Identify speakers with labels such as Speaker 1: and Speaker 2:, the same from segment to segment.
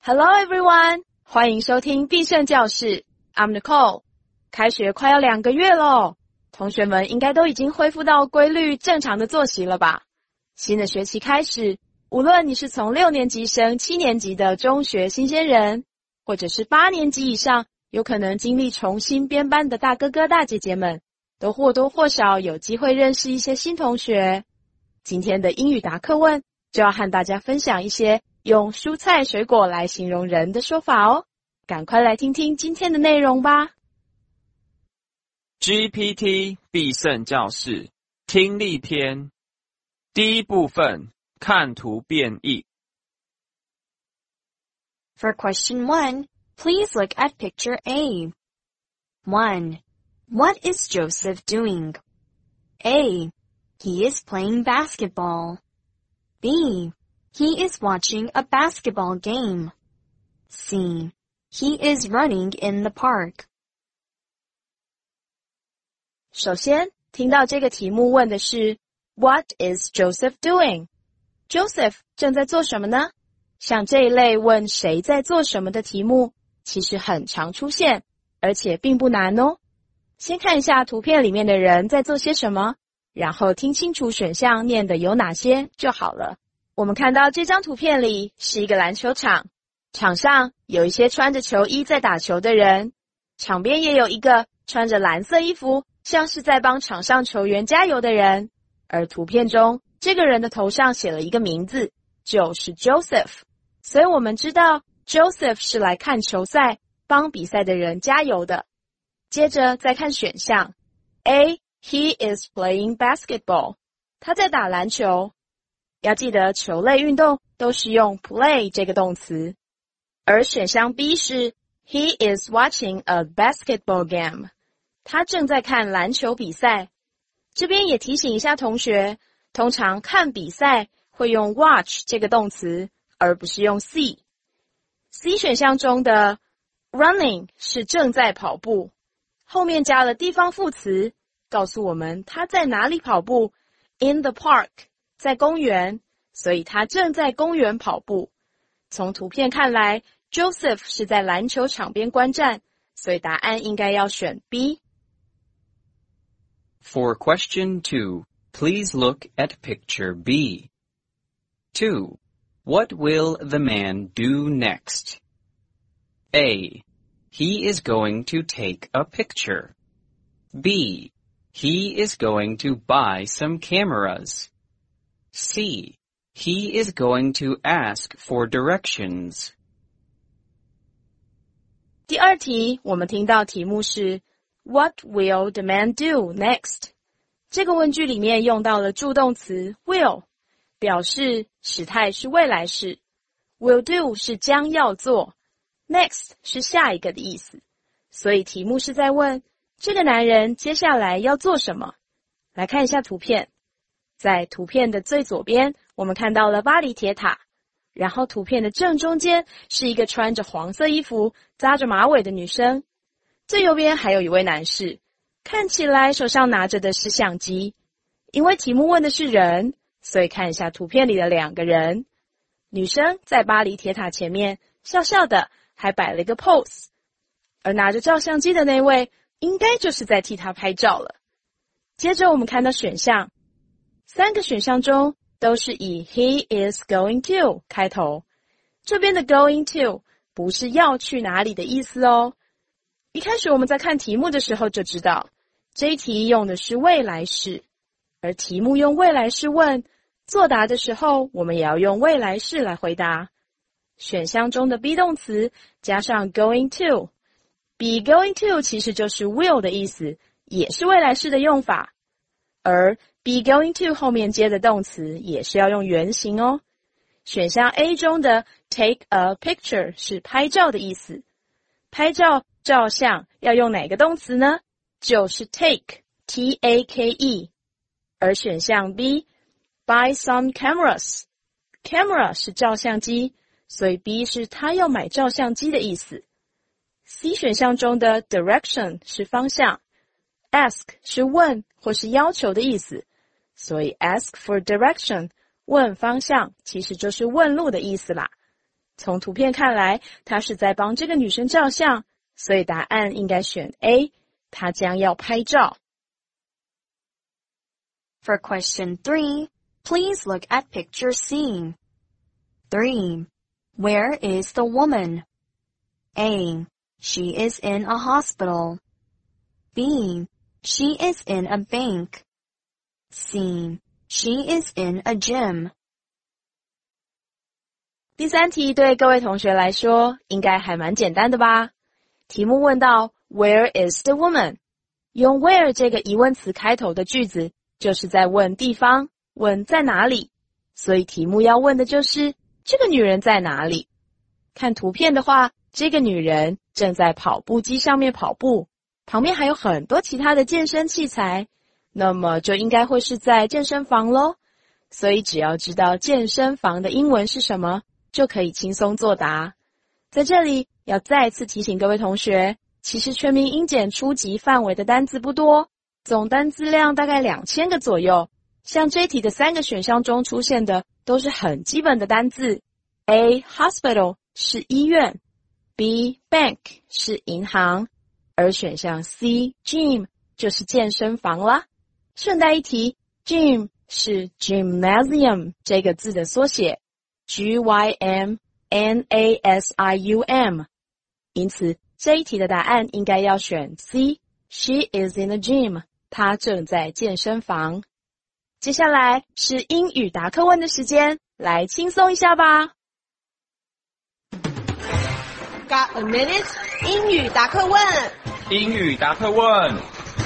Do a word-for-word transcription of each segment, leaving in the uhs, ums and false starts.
Speaker 1: Hello everyone， 欢迎收听必胜教室 I'm Nicole。 开学快要两个月咯，同学们应该都已经恢复到规律正常的作息了吧？新的学期开始，无论你是从六年级升七年级的中学新鲜人，或者是八年级以上有可能经历重新编班的大哥哥大姐姐们，都或多或少有机会认识一些新同学。今天的英语答课问就要和大家分享一些用蔬菜水果来形容人的说法哦，赶快来听听今天的内容吧。
Speaker 2: G P T 必胜教室听力篇第一部分，看图变译。
Speaker 3: For question one, please look at picture A. one. What is Joseph doing? A. He is playing basketball. B. He is watching a basketball game. C. He is running in the park.
Speaker 1: 首先，听到这个题目问的是 What is Joseph doing? Joseph 正在做什么呢？像这一类问谁在做什么的题目，其实很常出现，而且并不难哦。先看一下图片里面的人在做些什么，然后听清楚选项念的有哪些就好了。我们看到这张图片里是一个篮球场，场上有一些穿着球衣在打球的人，场边也有一个穿着蓝色衣服，像是在帮场上球员加油的人，而图片中这个人的头上写了一个名字，就是 Joseph， 所以我们知道 Joseph 是来看球赛，帮比赛的人加油的。接着再看选项 A. He is playing basketball， 他在打篮球。要记得球类运动都是用 play 这个动词。而选项 B 是 He is watching a basketball game， 他正在看篮球比赛。这边也提醒一下同学，通常看比赛会用 watch 这个动词，而不是用 see。 C 选项中的 running 是正在跑步，后面加了地方副词，告诉我们他在哪里跑步， in the park， 在公园，所以他正在公园跑步。从图片看来 Joseph 是在篮球场边观战，所以答案应该要选 B。
Speaker 4: For question two, please look at picture B. two. What will the man do next? A. He is going to take a picture. B. He is going to buy some cameras. C. He is going to ask for directions.
Speaker 1: 第二题，我们听到题目是 What will the man do next? 这个问句里面用到了助动词 will， 表示时态是未来式。will do 是将要做， next 是下一个的意思。所以题目是在问这个男人接下来要做什么。来看一下图片，在图片的最左边，我们看到了巴黎铁塔，然后图片的正中间是一个穿着黄色衣服、扎着马尾的女生，最右边还有一位男士，看起来手上拿着的是相机。因为题目问的是人，所以看一下图片里的两个人。女生在巴黎铁塔前面笑笑的，还摆了一个 pose， 而拿着照相机的那位应该就是在替她拍照了。接着我们看到选项，三个选项中都是以 he is going to 开头，这边的 going to 不是要去哪里的意思哦。一开始我们在看题目的时候就知道，这一题用的是未来式，而题目用未来式问，作答的时候我们也要用未来式来回答。选项中的 be 动词加上 going to， be going to 其实就是 will 的意思，也是未来式的用法。而 be going to 后面接的动词也是要用原形哦。选项 A 中的 take a picture 是拍照的意思，拍照照相要用哪个动词呢？就是 take T A K E。 而选项 B buy some cameras， camera 是照相机，所以 B 是他要买照相机的意思。 C 选项中的 direction 是方向， ask 是问或是要求的意思，所以 ask for direction 问方向其实就是问路的意思啦。 从图片看来，他是在帮这个女生照相，所以答案应该选 A， 他将要拍照。
Speaker 3: For question three, please look at picture C. three. Where is the woman? A. She is in a hospital. B. She is in a bank. C. She is in a gym.
Speaker 1: 第三题对各位同学来说应该还蛮简单的吧？题目问到 Where is the woman？ 用 where 这个疑问词开头的句子就是在问地方，问在哪里，所以题目要问的就是这个女人在哪里？看图片的话，这个女人正在跑步机上面跑步，旁边还有很多其他的健身器材，那么就应该会是在健身房咯。所以只要知道健身房的英文是什么，就可以轻松作答。在这里要再次提醒各位同学，其实全民英检初级范围的单字不多，总单字量大概两千个左右。像这一题的三个选项中出现的都是很基本的单字。 A. Hospital 是医院， B. Bank 是银行，而选项 C. Gym 就是健身房啦。顺带一提， Gym 是 Gymnasium 这个字的缩写， G Y M N A S I U M， 因此这一题的答案应该要选 C. She is in a gym， 她正在健身房。接下来是英语答课问的时间，来轻松一下吧。
Speaker 5: Got a minute？ 英语答课问。
Speaker 2: 英语答课问。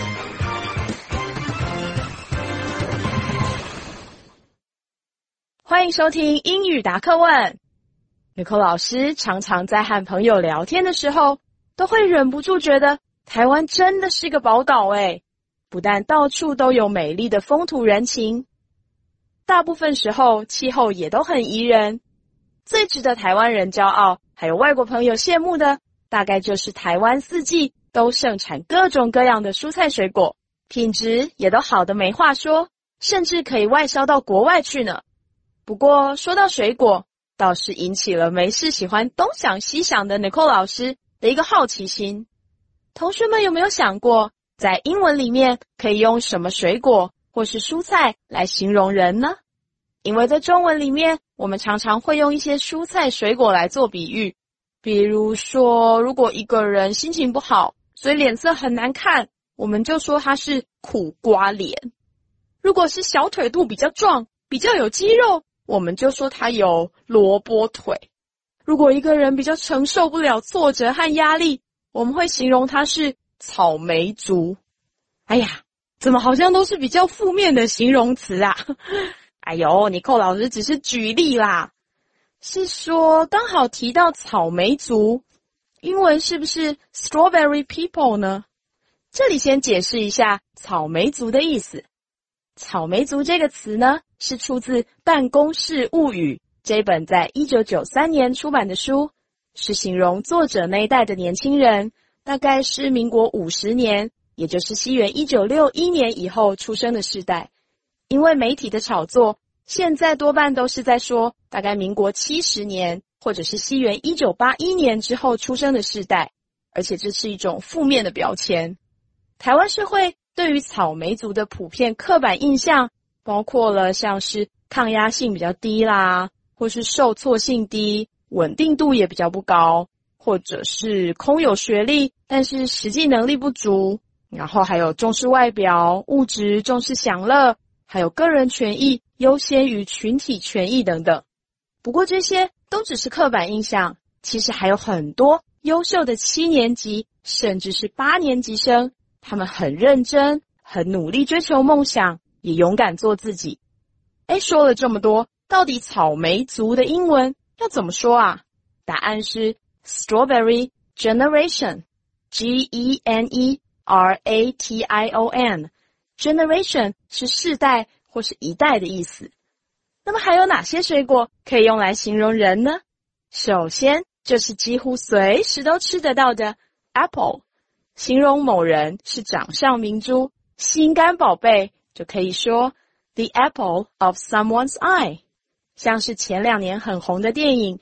Speaker 1: 欢迎收听英语答课问。Nicole 老师常常在和朋友聊天的时候，都会忍不住觉得台湾真的是个宝岛诶，不但到处都有美丽的风土人情，大部分时候气候也都很宜人。最值得台湾人骄傲，还有外国朋友羡慕的，大概就是台湾四季都盛产各种各样的蔬菜水果，品质也都好的没话说，甚至可以外销到国外去呢。不过说到水果，倒是引起了没事喜欢东想西想的 Nicole 老师的一个好奇心。同学们有没有想过，在英文里面可以用什么水果或是蔬菜来形容人呢？因为在中文里面，我们常常会用一些蔬菜水果来做比喻，比如说如果一个人心情不好，所以脸色很难看，我们就说他是苦瓜脸。如果是小腿肚比较壮，比较有肌肉，我们就说他有萝卜腿。如果一个人比较承受不了挫折和压力，我们会形容他是草莓族。哎呀，怎么好像都是比较负面的形容词啊？哎呦，Nicole老师只是举例啦。是说刚好提到草莓族，英文是不是 strawberry people 呢？这里先解释一下草莓族的意思。草莓族这个词呢，是出自《办公室物语》这本在一九九三年出版的书，是形容作者那一代的年轻人，大概是民国五十年，也就是西元一九六一年以后出生的世代。因为媒体的炒作，现在多半都是在说大概民国七十年或者是西元一九八一年之后出生的世代，而且这是一种负面的标签。台湾社会对于草莓族的普遍刻板印象，包括了像是抗压性比较低啦，或是受挫性低，稳定度也比较不高，或者是空有学历但是实际能力不足，然后还有重视外表、物质、重视享乐，还有个人权益优先于群体权益等等。不过这些都只是刻板印象，其实还有很多优秀的七年级甚至是八年级生，他们很认真，很努力追求梦想，也勇敢做自己。诶，说了这么多，到底草莓族的英文要怎么说啊？答案是 Strawberry Generation， G E N E R A T I O N。 Generation 是世代或是一代的意思。那么还有哪些水果可以用来形容人呢？首先就是几乎随时都吃得到的 Apple， 形容某人是掌上明珠、心肝宝贝，就可以说 The apple of someone's eye。 像是前两年很红的电影《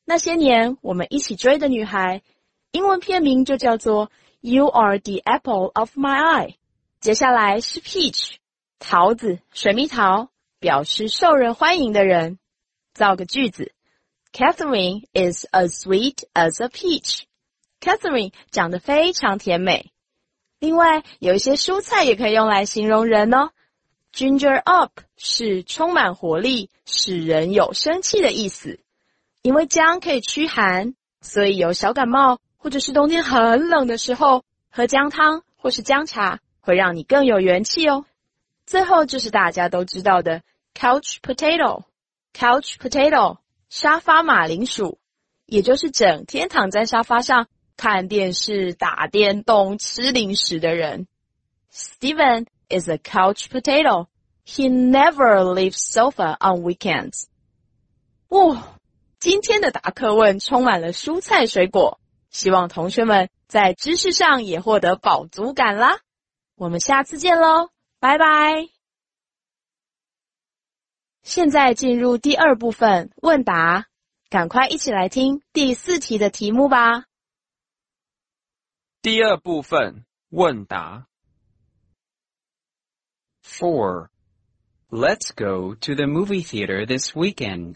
Speaker 1: 那些年我们一起追的女孩，英文片名就叫做 You Are the Apple of My Eye。接下来是 peach， 桃子，水蜜桃，表示受人欢迎的人。造个句子 Catherine is as sweet as a peach。 Catherine 长得非常甜美。另外有一些蔬菜也可以用来形容人哦。Ginger up 是充满活力，使人有生气的意思。因为姜可以驱寒，所以有小感冒或者是冬天很冷的时候，喝姜汤或是姜茶会让你更有元气哦。最后就是大家都知道的 couch potato。couch potato 沙发马铃薯，也就是整天躺在沙发上看电视、打电动、吃零食的人。Steven is a couch potato. He never leaves sofa on weekends. 哇，今天的答课问充满了蔬菜水果，希望同学们在知识上也获得饱足感啦。我们下次见咯，拜拜。现在进入第二部分问答，赶快一起来听第四题的题目吧。
Speaker 2: 第二部分问答。
Speaker 4: four. Let's go to the movie theater this weekend.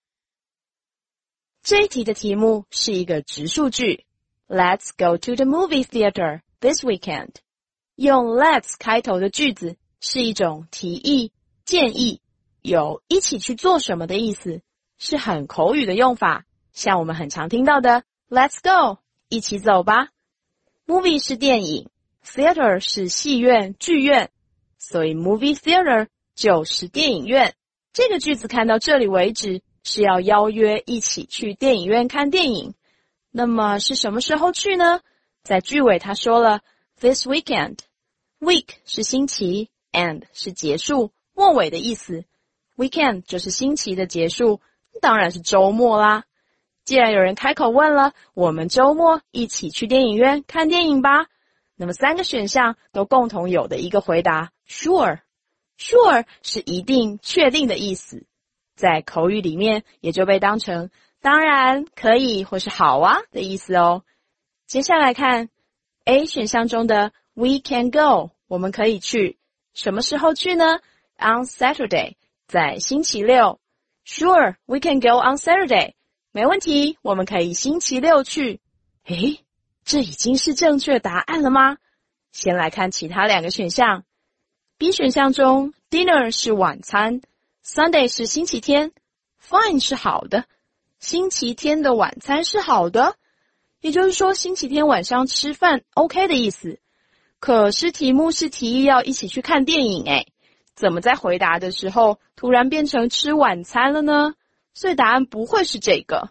Speaker 1: 这一题的题目是一个直述句 Let's go to the movie theater this weekend. 用 let's 开头的句子是一种提议、建议，有一起去做什么的意思，是很口语的用法，像我们很常听到的 Let's go 一起走吧。 Movie 是电影， Theater 是戏院、剧院，所以 movie theater 就是电影院。这个句子看到这里为止是要邀约一起去电影院看电影。那么是什么时候去呢？在句尾他说了 this weekend。 week 是星期， and 是结束、末尾的意思。 weekend 就是星期的结束，当然是周末啦。既然有人开口问了，我们周末一起去电影院看电影吧。那么三个选项都共同有的一个回答 sure。 sure 是一定、确定的意思，在口语里面也就被当成当然、可以或是好啊的意思哦。接下来看 A 选项中的 we can go， 我们可以去，什么时候去呢？ On Saturday， 在星期六。 Sure, we can go on Saturday， 没问题，我们可以星期六去。诶，这已经是正确答案了吗？先来看其他两个选项。 B 选项中 dinner 是晚餐， Sunday 是星期天， fine 是好的，星期天的晚餐是好的，也就是说星期天晚上吃饭 OK 的意思。可是题目是提议要一起去看电影诶，怎么在回答的时候突然变成吃晚餐了呢？所以答案不会是这个。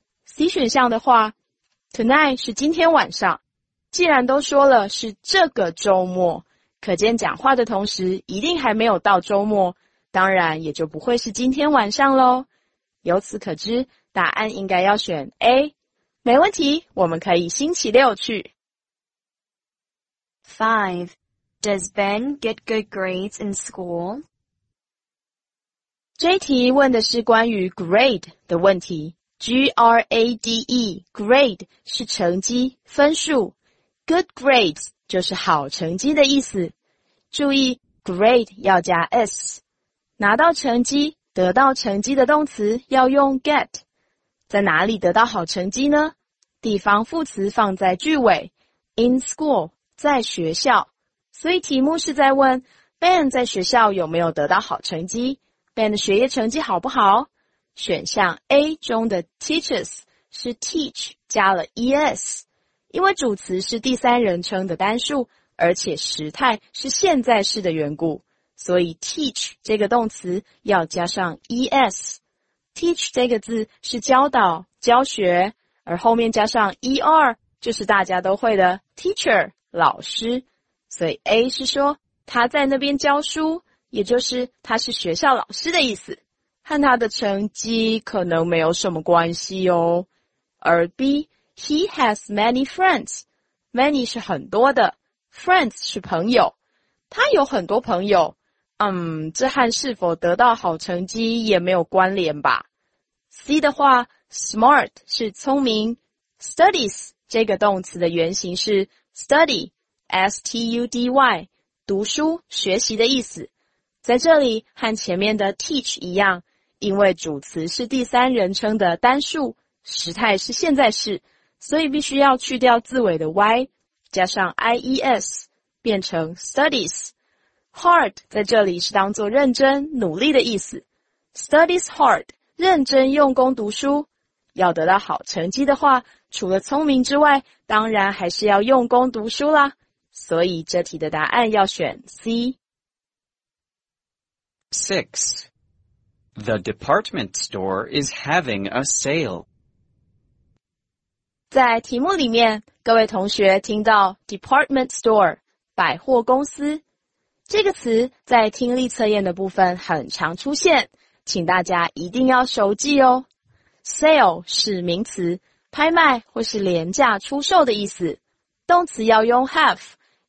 Speaker 1: C 选项的话 tonight 是今天晚上，既然都说了是这个周末，可见讲话的同时一定还没有到周末，当然也就不会是今天晚上咯。由此可知答案应该要选 A。 没问题，我们可以星期六去。
Speaker 3: five. Does Ben get good grades in school?
Speaker 1: 这一题问的是关于 grade 的问题， G R A D E grade 是成绩、分数， good grades 就是好成绩的意思。注意 grade 要加 s， 拿到成绩、得到成绩的动词要用 get。 在哪里得到好成绩呢？地方副词放在句尾， in school 在学校，所以题目是在问 Ben 在学校有没有得到好成绩， Ben 的学业成绩好不好？选项 A 中的 teaches 是 teach 加了 es， 因为主词是第三人称的单数，而且时态是现在式的缘故，所以 teach 这个动词要加上 es。 teach 这个字是教导、教学，而后面加上 er 就是大家都会的 teacher 老师，所以 A 是说他在那边教书，也就是他是学校老师的意思，和他的成绩可能没有什么关系哦。而 B He has many friends， many 是很多的， friends 是朋友，他有很多朋友，嗯，这和是否得到好成绩也没有关联吧。 C 的话 ，smart 是聪明 ，studies 这个动词的原型是 study，s t u d y， 读书、学习的意思。在这里和前面的 teach 一样，因为主词是第三人称的单数，时态是现在式，所以必须要去掉字尾的 y， 加上 ies， 变成 studies。Hard 在这里是当作认真、努力的意思。Studies hard， 认真用功读书。要得到好成绩的话，除了聪明之外，当然还是要用功读书啦。所以这题的答案要选 C。
Speaker 4: Six. The department store is having a sale.
Speaker 1: 在题目里面，各位同学听到 department store 百货公司这个词，在听力测验的部分很常出现，请大家一定要熟记哦。Sale 是名词，拍卖或是廉价出售的意思，动词要用 have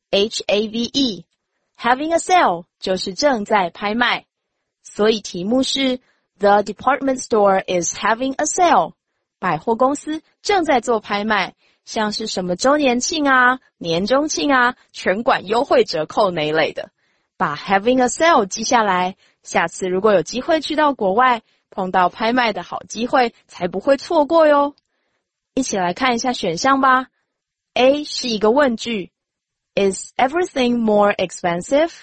Speaker 1: H A V E， having a sale 就是正在拍卖。所以题目是 The department store is having a sale， 百货公司正在做拍卖，像是什么周年庆啊、年终庆啊、全馆优惠折扣那一类的。把 having a sale 记下来，下次如果有机会去到国外，碰到拍卖的好机会，才不会错过哟。一起来看一下选项吧。A 是一个问句 ，Is everything more expensive？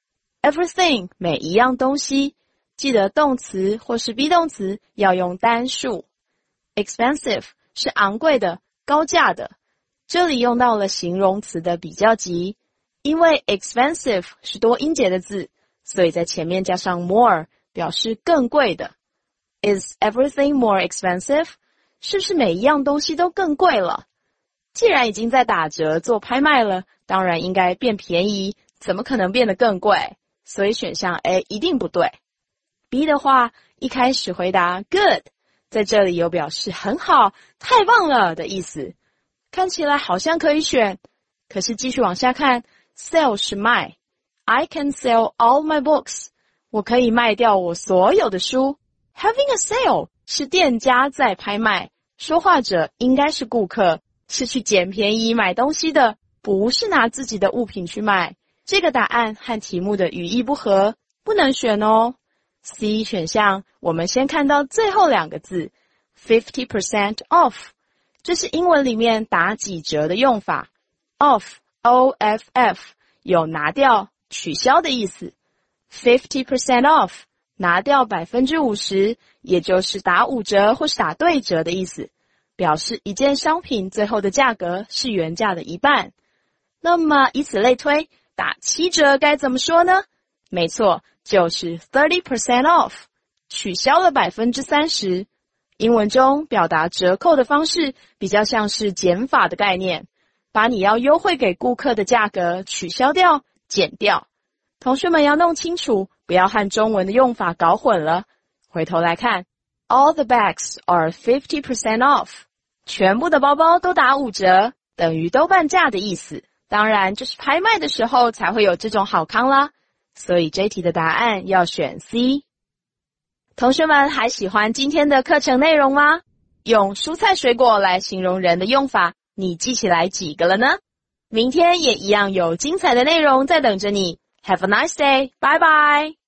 Speaker 1: Everything 每一样东西，记得动词或是 be 动词要用单数。Expensive 是昂贵的、高价的，这里用到了形容词的比较级，因为 expensive 是多音节的字，所以在前面加上 more 表示更贵的。Is everything more expensive？ 是不是每一样东西都更贵了？既然已经在打折做拍卖了，当然应该变便宜，怎么可能变得更贵？所以选项 A 一定不对。B 的话，一开始回答 good， 在这里有表示很好、太棒了的意思，看起来好像可以选，可是继续往下看 ，sell 是卖 ，I can sell all my books， 我可以卖掉我所有的书。Having a sale 是店家在拍卖，说话者应该是顾客，是去捡便宜买东西的，不是拿自己的物品去卖。这个答案和题目的语义不合，不能选哦。C 选项，我们先看到最后两个字 fifty percent off， 这是英文里面打几折的用法。Off O F F 有拿掉、取消的意思。fifty percent off 拿掉 百分之五十， 也就是打五折或是打对折的意思，表示一件商品最后的价格是原价的一半。那么以此类推，打七折该怎么说呢？没错，就是 thirty percent off， 取消了 百分之三十。 英文中表达折扣的方式比较像是减法的概念，把你要优惠给顾客的价格取消掉、减掉。同学们要弄清楚，不要和中文的用法搞混了。回头来看 All the bags are fifty percent off， 全部的包包都打五折，等于都半价的意思。当然就是拍卖的时候才会有这种好康啦，所以这题的答案要选 C。 同学们还喜欢今天的课程内容吗？用蔬菜水果来形容人的用法，你记起来几个了呢？明天也一样有精彩的内容在等着你。Have a nice day. Bye bye.